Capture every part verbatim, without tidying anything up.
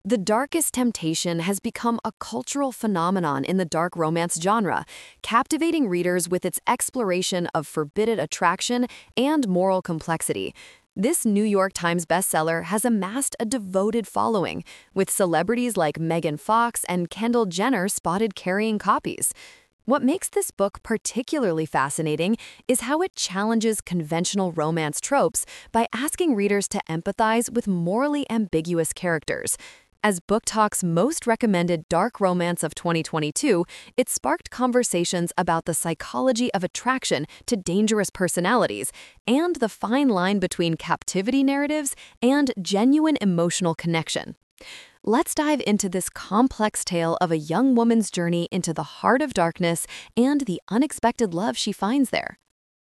The Darkest Temptation has become a cultural phenomenon in the dark romance genre, captivating readers with its exploration of forbidden attraction and moral complexity. This New York Times bestseller has amassed a devoted following, with celebrities like Megan Fox and Kendall Jenner spotted carrying copies. What makes this book particularly fascinating is how it challenges conventional romance tropes by asking readers to empathize with morally ambiguous characters. As Book Talk's most recommended dark romance of twenty twenty-two, it sparked conversations about the psychology of attraction to dangerous personalities and the fine line between captivity narratives and genuine emotional connection. Let's dive into this complex tale of a young woman's journey into the heart of darkness and the unexpected love she finds there.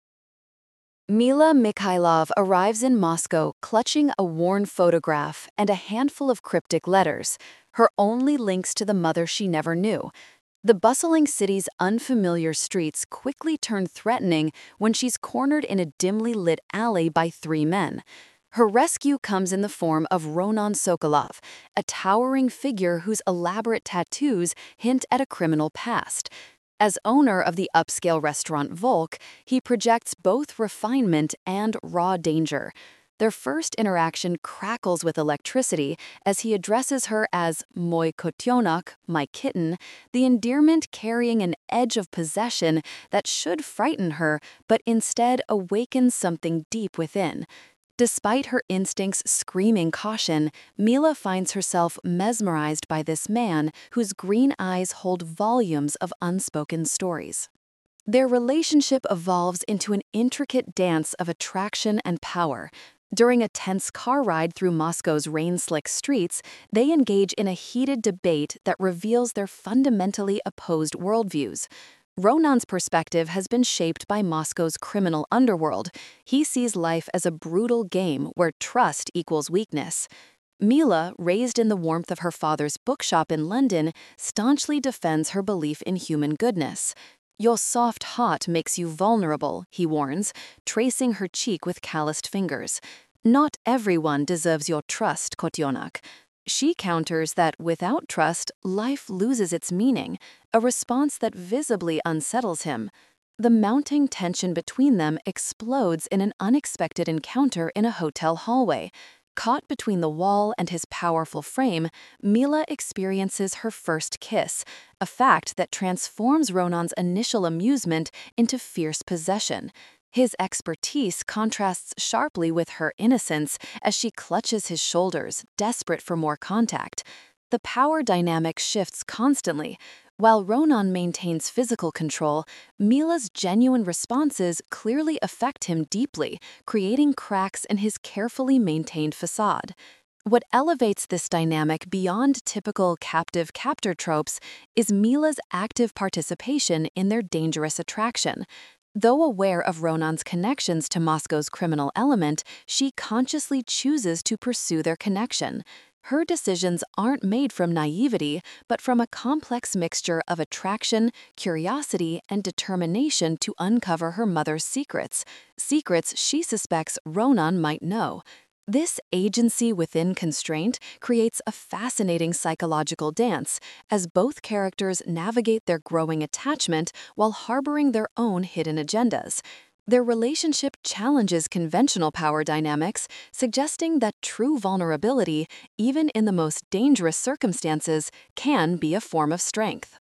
Mila Mikhailov arrives in Moscow clutching a worn photograph and a handful of cryptic letters, her only links to the mother she never knew. The bustling city's unfamiliar streets quickly turn threatening when she's cornered in a dimly lit alley by three men. Her rescue comes in the form of Ronan Sokolov, a towering figure whose elaborate tattoos hint at a criminal past. As owner of the upscale restaurant Volk, he projects both refinement and raw danger. Their first interaction crackles with electricity as he addresses her as Moi Kotionok, my kitten, the endearment carrying an edge of possession that should frighten her but instead awakens something deep within. Despite her instincts screaming caution, Mila finds herself mesmerized by this man whose green eyes hold volumes of unspoken stories. Their relationship evolves into an intricate dance of attraction and power. During a tense car ride through Moscow's rain-slick streets, they engage in a heated debate that reveals their fundamentally opposed worldviews. Ronan's perspective has been shaped by Moscow's criminal underworld. He sees life as a brutal game where trust equals weakness. Mila, raised in the warmth of her father's bookshop in London, staunchly defends her belief in human goodness. Your soft heart makes you vulnerable, he warns, tracing her cheek with calloused fingers. Not everyone deserves your trust, Kotionok. She counters that without trust, life loses its meaning, a response that visibly unsettles him. The mounting tension between them explodes in an unexpected encounter in a hotel hallway. Caught between the wall and his powerful frame, Mila experiences her first kiss, a fact that transforms Ronan's initial amusement into fierce possession. His expertise contrasts sharply with her innocence as she clutches his shoulders, desperate for more contact. The power dynamic shifts constantly. While Ronan maintains physical control, Mila's genuine responses clearly affect him deeply, creating cracks in his carefully maintained facade. What elevates this dynamic beyond typical captive-captor tropes is Mila's active participation in their dangerous attraction. Though aware of Ronan's connections to Moscow's criminal element, she consciously chooses to pursue their connection. Her decisions aren't made from naivety, but from a complex mixture of attraction, curiosity, and determination to uncover her mother's secrets, secrets she suspects Ronan might know. This agency within constraint creates a fascinating psychological dance as both characters navigate their growing attachment while harboring their own hidden agendas. Their relationship challenges conventional power dynamics, suggesting that true vulnerability, even in the most dangerous circumstances, can be a form of strength.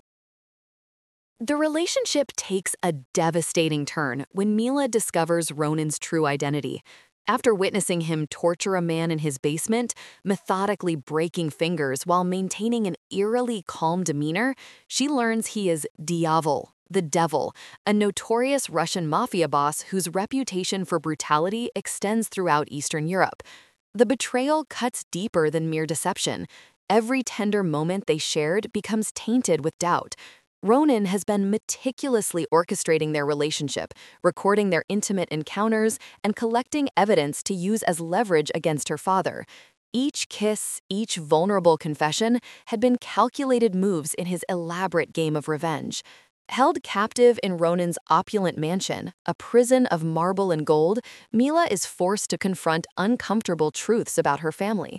The relationship takes a devastating turn when Mila discovers Ronan's true identity. After witnessing him torture a man in his basement, methodically breaking fingers while maintaining an eerily calm demeanor, she learns he is Diyavol, the devil, a notorious Russian mafia boss whose reputation for brutality extends throughout Eastern Europe. The betrayal cuts deeper than mere deception. Every tender moment they shared becomes tainted with doubt. Ronan has been meticulously orchestrating their relationship, recording their intimate encounters, and collecting evidence to use as leverage against her father. Each kiss, each vulnerable confession had been calculated moves in his elaborate game of revenge. Held captive in Ronan's opulent mansion, a prison of marble and gold, Mila is forced to confront uncomfortable truths about her family.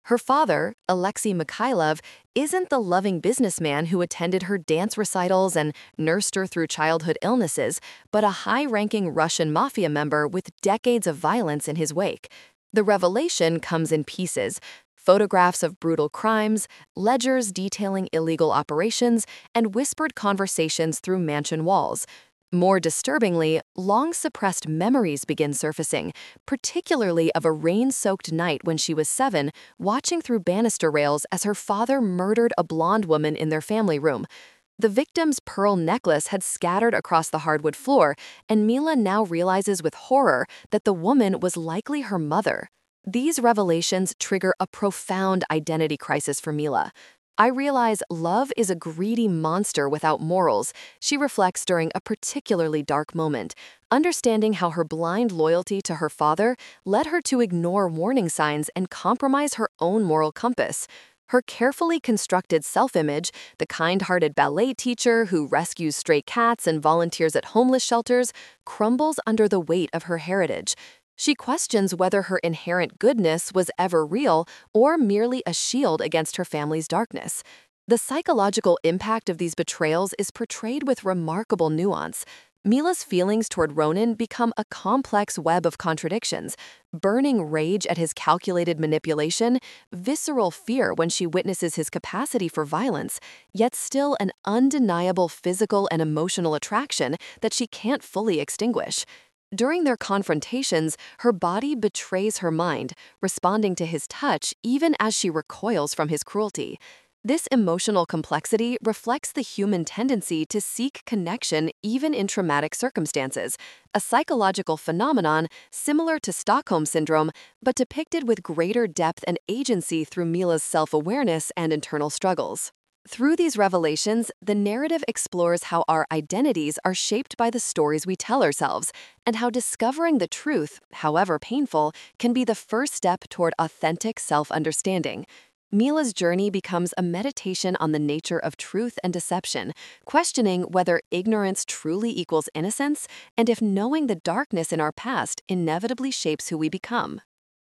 Her father, Alexei Mikhailov, isn't the loving businessman who attended her dance recitals and nursed her through childhood illnesses, but a high-ranking Russian mafia member with decades of violence in his wake. The revelation comes in pieces: photographs of brutal crimes, ledgers detailing illegal operations, and whispered conversations through mansion walls. More disturbingly, long-suppressed memories begin surfacing, particularly of a rain-soaked night when she was seven, watching through banister rails as her father murdered a blonde woman in their family room. The victim's pearl necklace had scattered across the hardwood floor, and Mila now realizes with horror that the woman was likely her mother. These revelations trigger a profound identity crisis for Mila. "I realize love is a greedy monster without morals," she reflects during a particularly dark moment, understanding how her blind loyalty to her father led her to ignore warning signs and compromise her own moral compass. Her carefully constructed self-image, the kind-hearted ballet teacher who rescues stray cats and volunteers at homeless shelters, crumbles under the weight of her heritage. She questions whether her inherent goodness was ever real or merely a shield against her family's darkness. The psychological impact of these betrayals is portrayed with remarkable nuance. Mila's feelings toward Ronan become a complex web of contradictions: burning rage at his calculated manipulation, visceral fear when she witnesses his capacity for violence, yet still an undeniable physical and emotional attraction that she can't fully extinguish. During their confrontations, her body betrays her mind, responding to his touch even as she recoils from his cruelty. This emotional complexity reflects the human tendency to seek connection even in traumatic circumstances, a psychological phenomenon similar to Stockholm Syndrome, but depicted with greater depth and agency through Mila's self-awareness and internal struggles. Through these revelations, the narrative explores how our identities are shaped by the stories we tell ourselves, and how discovering the truth, however painful, can be the first step toward authentic self-understanding. Mila's journey becomes a meditation on the nature of truth and deception, questioning whether ignorance truly equals innocence, and if knowing the darkness in our past inevitably shapes who we become.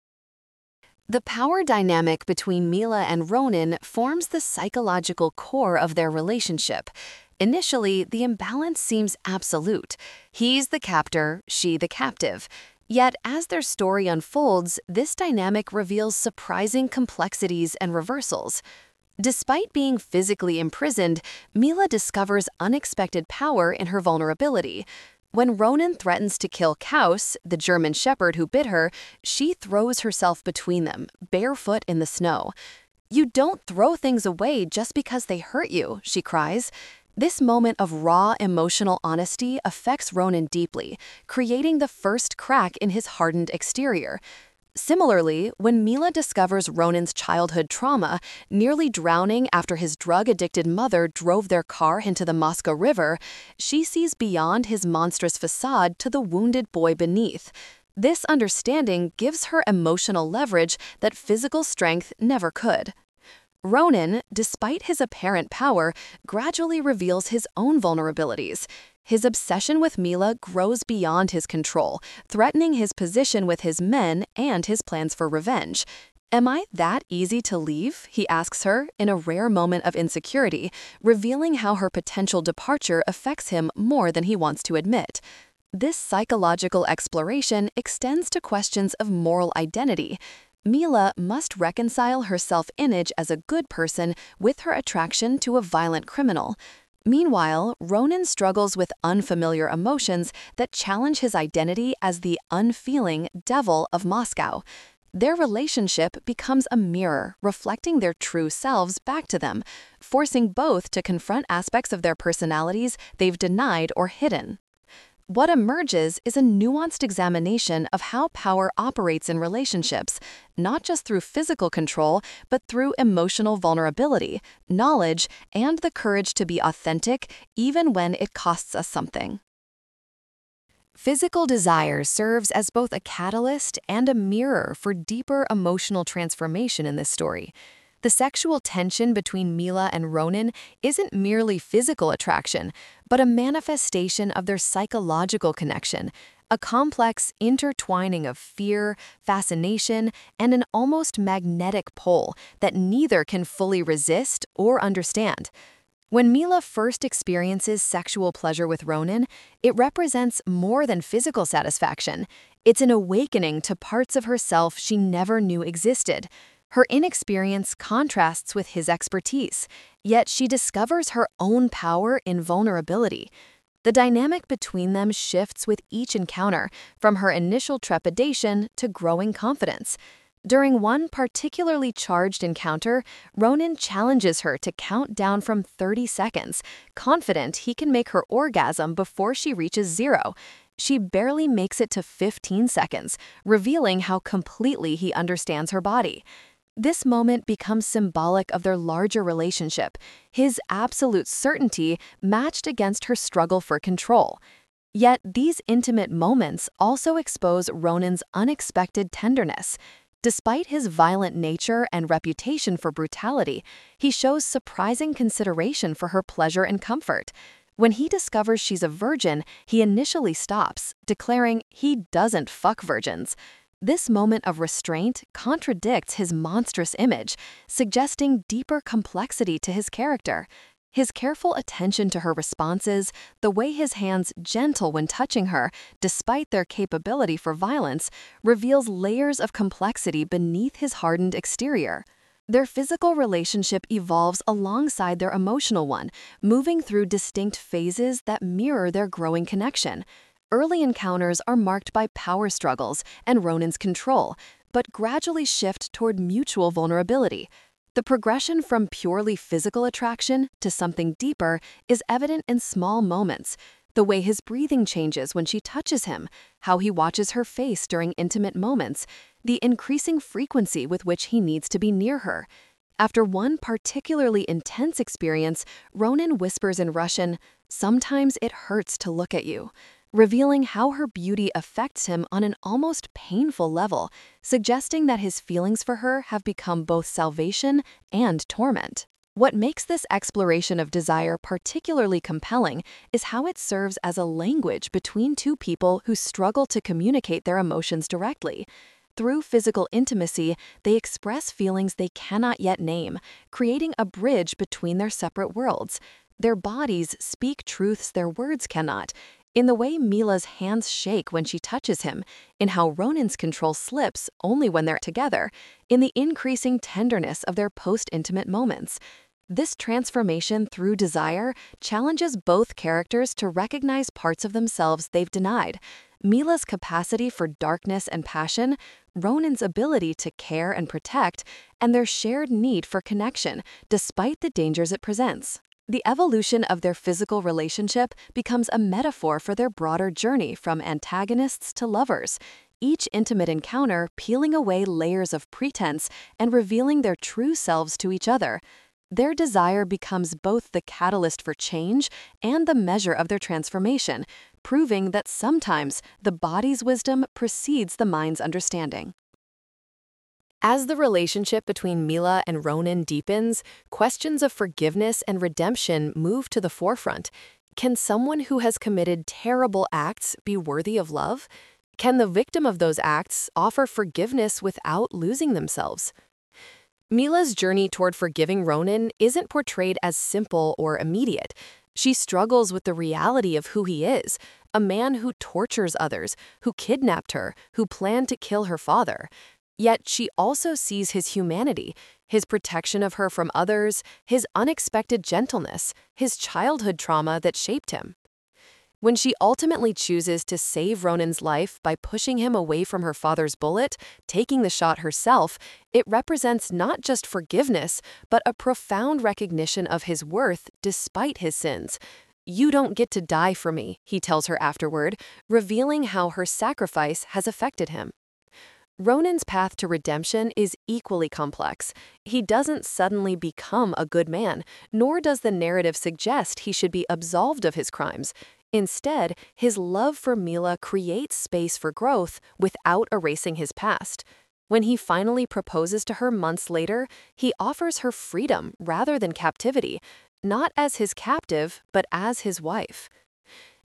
The power dynamic between Mila and Ronan forms the psychological core of their relationship. Initially, the imbalance seems absolute. He's the captor, she the captive. Yet, as their story unfolds, this dynamic reveals surprising complexities and reversals. Despite being physically imprisoned, Mila discovers unexpected power in her vulnerability. When Ronan threatens to kill Kaus, the German shepherd who bit her, she throws herself between them, barefoot in the snow. "You don't throw things away just because they hurt you," she cries. This moment of raw emotional honesty affects Ronan deeply, creating the first crack in his hardened exterior. Similarly, when Mila discovers Ronan's childhood trauma, nearly drowning after his drug-addicted mother drove their car into the Moscow River, she sees beyond his monstrous facade to the wounded boy beneath. This understanding gives her emotional leverage that physical strength never could. Ronan, despite his apparent power, gradually reveals his own vulnerabilities. His obsession with Mila grows beyond his control, threatening his position with his men and his plans for revenge. "Am I that easy to leave?" he asks her in a rare moment of insecurity, revealing how her potential departure affects him more than he wants to admit. This psychological exploration extends to questions of moral identity. Mila must reconcile her self-image as a good person with her attraction to a violent criminal. Meanwhile, Ronan struggles with unfamiliar emotions that challenge his identity as the unfeeling devil of Moscow. Their relationship becomes a mirror, reflecting their true selves back to them, forcing both to confront aspects of their personalities they've denied or hidden. What emerges is a nuanced examination of how power operates in relationships, not just through physical control, but through emotional vulnerability, knowledge, and the courage to be authentic even when it costs us something. Physical desire serves as both a catalyst and a mirror for deeper emotional transformation in this story. The sexual tension between Mila and Ronan isn't merely physical attraction, but a manifestation of their psychological connection, a complex intertwining of fear, fascination, and an almost magnetic pull that neither can fully resist or understand. When Mila first experiences sexual pleasure with Ronan, it represents more than physical satisfaction. It's an awakening to parts of herself she never knew existed. Her inexperience contrasts with his expertise, yet she discovers her own power in vulnerability. The dynamic between them shifts with each encounter, from her initial trepidation to growing confidence. During one particularly charged encounter, Ronan challenges her to count down from thirty seconds, confident he can make her orgasm before she reaches zero. She barely makes it to fifteen seconds, revealing how completely he understands her body. This moment becomes symbolic of their larger relationship, his absolute certainty matched against her struggle for control. Yet these intimate moments also expose Ronan's unexpected tenderness. Despite his violent nature and reputation for brutality, he shows surprising consideration for her pleasure and comfort. When he discovers she's a virgin, he initially stops, declaring he doesn't fuck virgins. This moment of restraint contradicts his monstrous image, suggesting deeper complexity to his character. His careful attention to her responses, the way his hands gentle when touching her, despite their capability for violence, reveals layers of complexity beneath his hardened exterior. Their physical relationship evolves alongside their emotional one, moving through distinct phases that mirror their growing connection. Early encounters are marked by power struggles and Ronan's control, but gradually shift toward mutual vulnerability. The progression from purely physical attraction to something deeper is evident in small moments. The way his breathing changes when she touches him, how he watches her face during intimate moments, the increasing frequency with which he needs to be near her. After one particularly intense experience, Ronan whispers in Russian, "Sometimes it hurts to look at you," revealing how her beauty affects him on an almost painful level, suggesting that his feelings for her have become both salvation and torment. What makes this exploration of desire particularly compelling is how it serves as a language between two people who struggle to communicate their emotions directly. Through physical intimacy, they express feelings they cannot yet name, creating a bridge between their separate worlds. Their bodies speak truths their words cannot, in the way Mila's hands shake when she touches him, in how Ronan's control slips only when they're together, in the increasing tenderness of their post-intimate moments. This transformation through desire challenges both characters to recognize parts of themselves they've denied. Mila's capacity for darkness and passion, Ronan's ability to care and protect, and their shared need for connection, despite the dangers it presents. The evolution of their physical relationship becomes a metaphor for their broader journey from antagonists to lovers, each intimate encounter peeling away layers of pretense and revealing their true selves to each other. Their desire becomes both the catalyst for change and the measure of their transformation, proving that sometimes the body's wisdom precedes the mind's understanding. As the relationship between Mila and Ronan deepens, questions of forgiveness and redemption move to the forefront. Can someone who has committed terrible acts be worthy of love? Can the victim of those acts offer forgiveness without losing themselves? Mila's journey toward forgiving Ronan isn't portrayed as simple or immediate. She struggles with the reality of who he is, a man who tortures others, who kidnapped her, who planned to kill her father. Yet she also sees his humanity, his protection of her from others, his unexpected gentleness, his childhood trauma that shaped him. When she ultimately chooses to save Ronan's life by pushing him away from her father's bullet, taking the shot herself, it represents not just forgiveness, but a profound recognition of his worth despite his sins. "You don't get to die for me," he tells her afterward, revealing how her sacrifice has affected him. Ronan's path to redemption is equally complex. He doesn't suddenly become a good man, nor does the narrative suggest he should be absolved of his crimes. Instead, his love for Mila creates space for growth without erasing his past. When he finally proposes to her months later, he offers her freedom rather than captivity, not as his captive, but as his wife.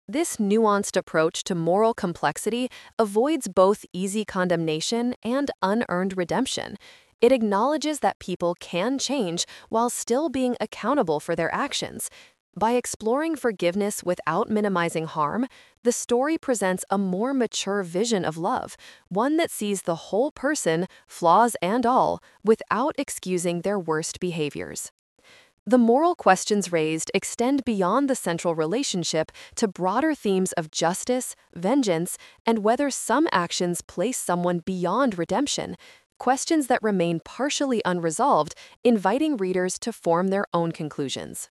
This nuanced approach to moral complexity avoids both easy condemnation and unearned redemption. It acknowledges that people can change while still being accountable for their actions. By exploring forgiveness without minimizing harm, the story presents a more mature vision of love, one that sees the whole person, flaws and all, without excusing their worst behaviors. The moral questions raised extend beyond the central relationship to broader themes of justice, vengeance, and whether some actions place someone beyond redemption, questions that remain partially unresolved, inviting readers to form their own conclusions.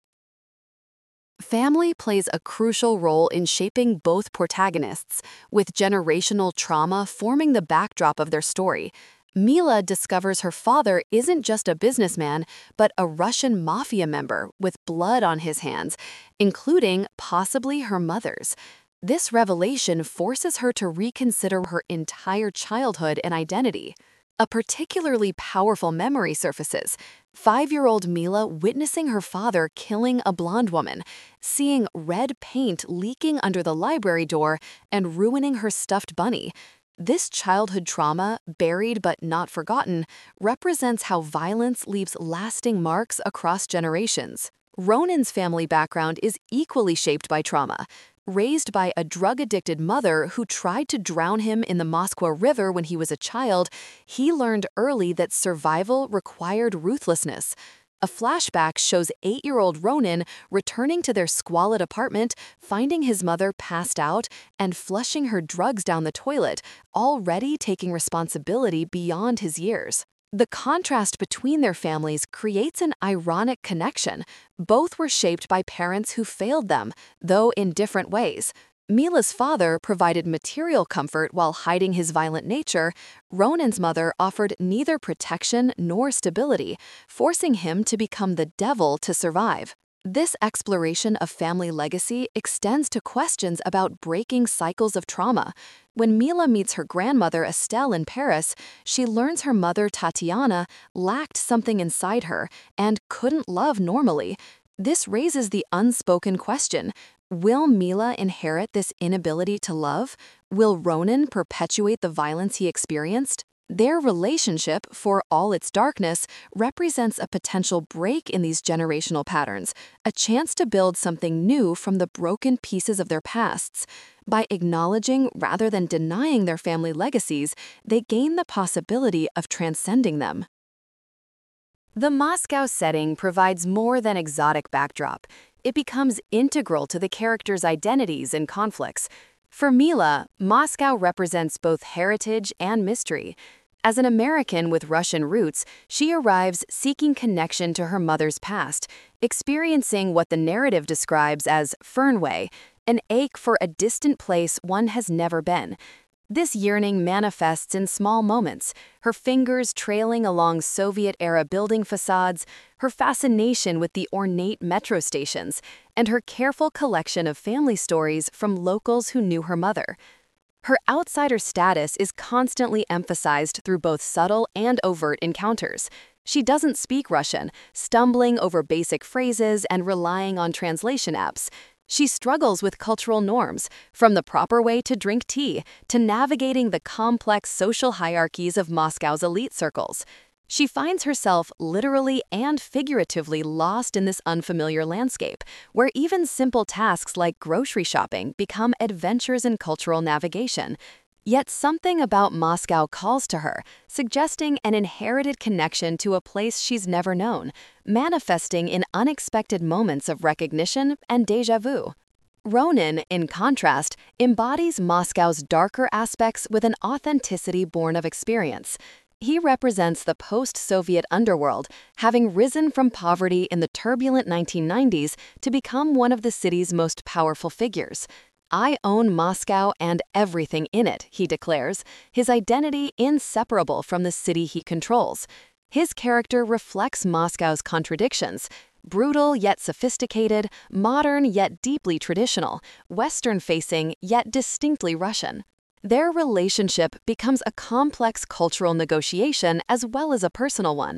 Family plays a crucial role in shaping both protagonists, with generational trauma forming the backdrop of their story. Mila discovers her father isn't just a businessman, but a Russian mafia member with blood on his hands, including possibly her mother's. This revelation forces her to reconsider her entire childhood and identity. A particularly powerful memory surfaces. Five-year-old Mila witnessing her father killing a blonde woman, seeing red paint leaking under the library door, and ruining her stuffed bunny. This childhood trauma, buried but not forgotten, represents how violence leaves lasting marks across generations. Ronin's family background is equally shaped by trauma. Raised by a drug-addicted mother who tried to drown him in the Moskwa River when he was a child, he learned early that survival required ruthlessness. A flashback shows eight-year-old Ronin returning to their squalid apartment, finding his mother passed out and flushing her drugs down the toilet, already taking responsibility beyond his years. The contrast between their families creates an ironic connection. Both were shaped by parents who failed them, though in different ways. Mila's father provided material comfort while hiding his violent nature. Ronin's mother offered neither protection nor stability, forcing him to become the devil to survive. This exploration of family legacy extends to questions about breaking cycles of trauma. When Mila meets her grandmother Estelle in Paris, she learns her mother Tatiana lacked something inside her and couldn't love normally. This raises the unspoken question: will Mila inherit this inability to love? Will Ronin perpetuate the violence he experienced? Their relationship, for all its darkness, represents a potential break in these generational patterns, a chance to build something new from the broken pieces of their pasts. By acknowledging rather than denying their family legacies, they gain the possibility of transcending them. The Moscow setting provides more than exotic backdrop. It becomes integral to the characters' identities and conflicts. For Mila, Moscow represents both heritage and mystery. As an American with Russian roots, she arrives seeking connection to her mother's past, experiencing what the narrative describes as Fernweh, an ache for a distant place one has never been. This yearning manifests in small moments, her fingers trailing along Soviet-era building facades, her fascination with the ornate metro stations, and her careful collection of family stories from locals who knew her mother. Her outsider status is constantly emphasized through both subtle and overt encounters. She doesn't speak Russian, stumbling over basic phrases and relying on translation apps. She struggles with cultural norms, from the proper way to drink tea to navigating the complex social hierarchies of Moscow's elite circles. She finds herself literally and figuratively lost in this unfamiliar landscape, where even simple tasks like grocery shopping become adventures in cultural navigation. Yet something about Moscow calls to her, suggesting an inherited connection to a place she's never known, manifesting in unexpected moments of recognition and déjà vu. Ronin, in contrast, embodies Moscow's darker aspects with an authenticity born of experience. He represents the post-Soviet underworld, having risen from poverty in the turbulent nineteen nineties to become one of the city's most powerful figures. "I own Moscow and everything in it," he declares, his identity inseparable from the city he controls. His character reflects Moscow's contradictions: brutal yet sophisticated, modern yet deeply traditional, Western-facing yet distinctly Russian. Their relationship becomes a complex cultural negotiation as well as a personal one.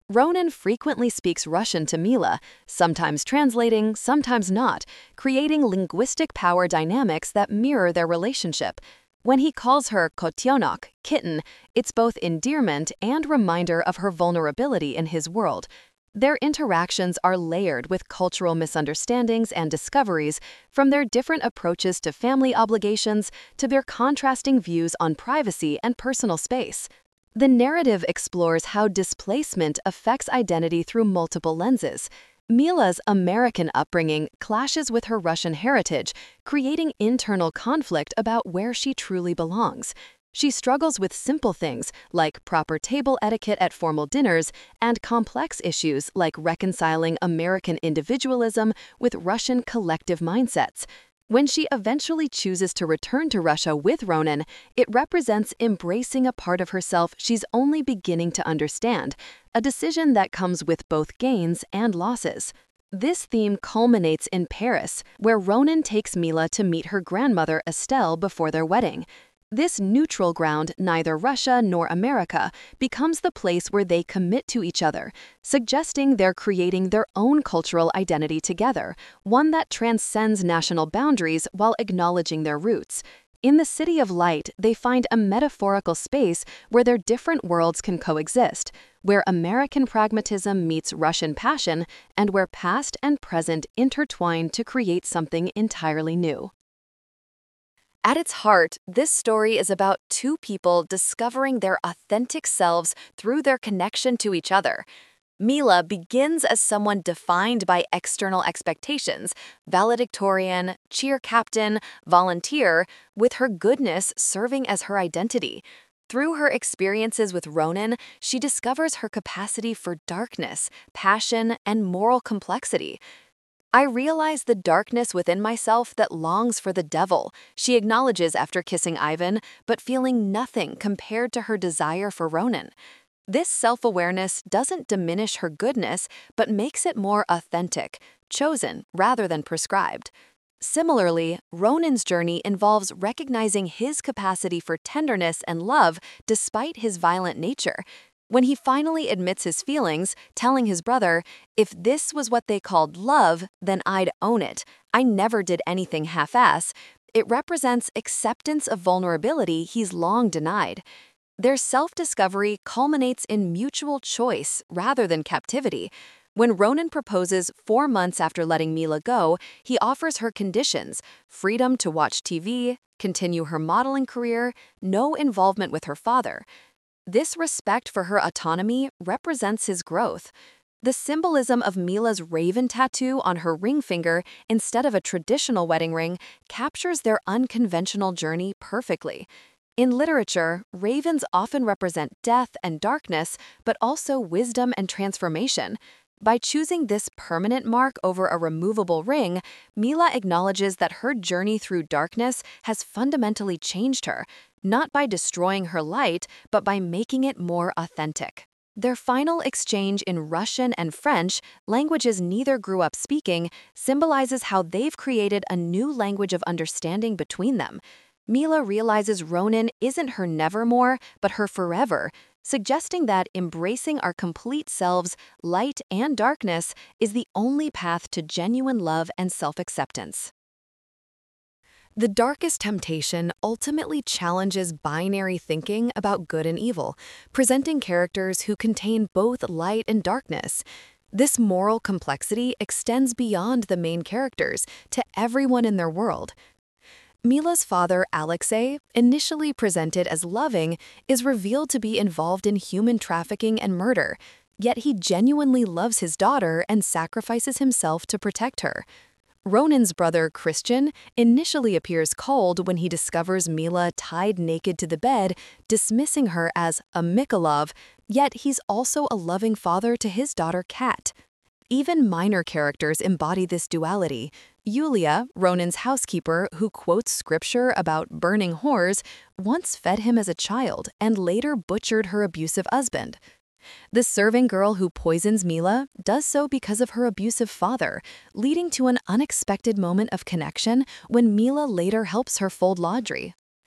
Ronan frequently speaks Russian to Mila, sometimes translating, sometimes not, creating linguistic power dynamics that mirror their relationship. When he calls her kotyonok, kitten, it's both endearment and reminder of her vulnerability in his world. Their interactions are layered with cultural misunderstandings and discoveries, from their different approaches to family obligations to their contrasting views on privacy and personal space. The narrative explores how displacement affects identity through multiple lenses. Mila's American upbringing clashes with her Russian heritage, creating internal conflict about where she truly belongs. She struggles with simple things like proper table etiquette at formal dinners and complex issues like reconciling American individualism with Russian collective mindsets. When she eventually chooses to return to Russia with Ronan, it represents embracing a part of herself she's only beginning to understand, a decision that comes with both gains and losses. This theme culminates in Paris, where Ronan takes Mila to meet her grandmother Estelle before their wedding. This neutral ground, neither Russia nor America, becomes the place where they commit to each other, suggesting they're creating their own cultural identity together, one that transcends national boundaries while acknowledging their roots. In the City of Light, they find a metaphorical space where their different worlds can coexist, where American pragmatism meets Russian passion, and where past and present intertwine to create something entirely new. At its heart, this story is about two people discovering their authentic selves through their connection to each other. Mila begins as someone defined by external expectations, valedictorian, cheer captain, volunteer, with her goodness serving as her identity. Through her experiences with Ronan, she discovers her capacity for darkness, passion, and moral complexity. I realize the darkness within myself that longs for the devil, she acknowledges after kissing Ivan, but feeling nothing compared to her desire for Ronan. This self-awareness doesn't diminish her goodness, but makes it more authentic, chosen rather than prescribed. Similarly, Ronan's journey involves recognizing his capacity for tenderness and love despite his violent nature. When he finally admits his feelings, telling his brother, "If this was what they called love, then I'd own it. I never did anything half-ass," it represents acceptance of vulnerability he's long denied. Their self-discovery culminates in mutual choice rather than captivity. When Ronan proposes four months after letting Mila go, he offers her conditions: freedom to watch T V, continue her modeling career, no involvement with her father. This respect for her autonomy represents his growth. The symbolism of Mila's raven tattoo on her ring finger instead of a traditional wedding ring captures their unconventional journey perfectly. In literature, ravens often represent death and darkness, but also wisdom and transformation. By choosing this permanent mark over a removable ring, Mila acknowledges that her journey through darkness has fundamentally changed her, not by destroying her light, but by making it more authentic. Their final exchange in Russian and French, languages neither grew up speaking, symbolizes how they've created a new language of understanding between them. Mila realizes Ronan isn't her nevermore, but her forever, suggesting that embracing our complete selves, light and darkness, is the only path to genuine love and self-acceptance. The Darkest Temptation ultimately challenges binary thinking about good and evil, presenting characters who contain both light and darkness. This moral complexity extends beyond the main characters to everyone in their world. Mila's father, Alexei, initially presented as loving, is revealed to be involved in human trafficking and murder, yet he genuinely loves his daughter and sacrifices himself to protect her. Ronan's brother, Christian, initially appears cold when he discovers Mila tied naked to the bed, dismissing her as a Mikolov, yet he's also a loving father to his daughter, Kat. Even minor characters embody this duality. Yulia, Ronan's housekeeper, who quotes scripture about burning whores, once fed him as a child and later butchered her abusive husband. The serving girl who poisons Mila does so because of her abusive father, leading to an unexpected moment of connection when Mila later helps her fold laundry.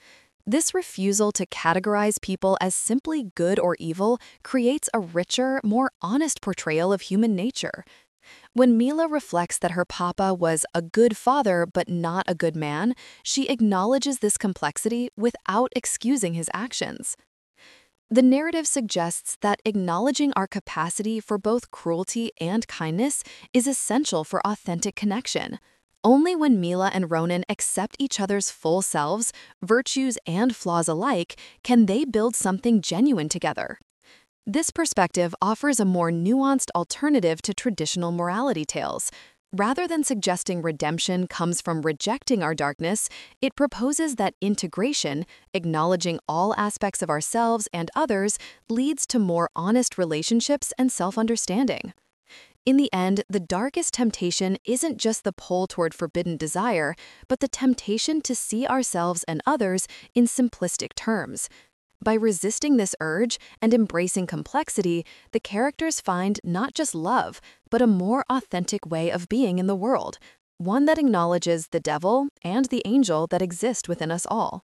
This refusal to categorize people as simply good or evil creates a richer, more honest portrayal of human nature. When Mila reflects that her papa was a good father but not a good man, she acknowledges this complexity without excusing his actions. The narrative suggests that acknowledging our capacity for both cruelty and kindness is essential for authentic connection. Only when Mila and Ronan accept each other's full selves, virtues and flaws alike, can they build something genuine together. This perspective offers a more nuanced alternative to traditional morality tales. Rather than suggesting redemption comes from rejecting our darkness, it proposes that integration, acknowledging all aspects of ourselves and others, leads to more honest relationships and self-understanding. In the end, the darkest temptation isn't just the pull toward forbidden desire, but the temptation to see ourselves and others in simplistic terms. By resisting this urge and embracing complexity, the characters find not just love, but a more authentic way of being in the world, one that acknowledges the devil and the angel that exist within us all.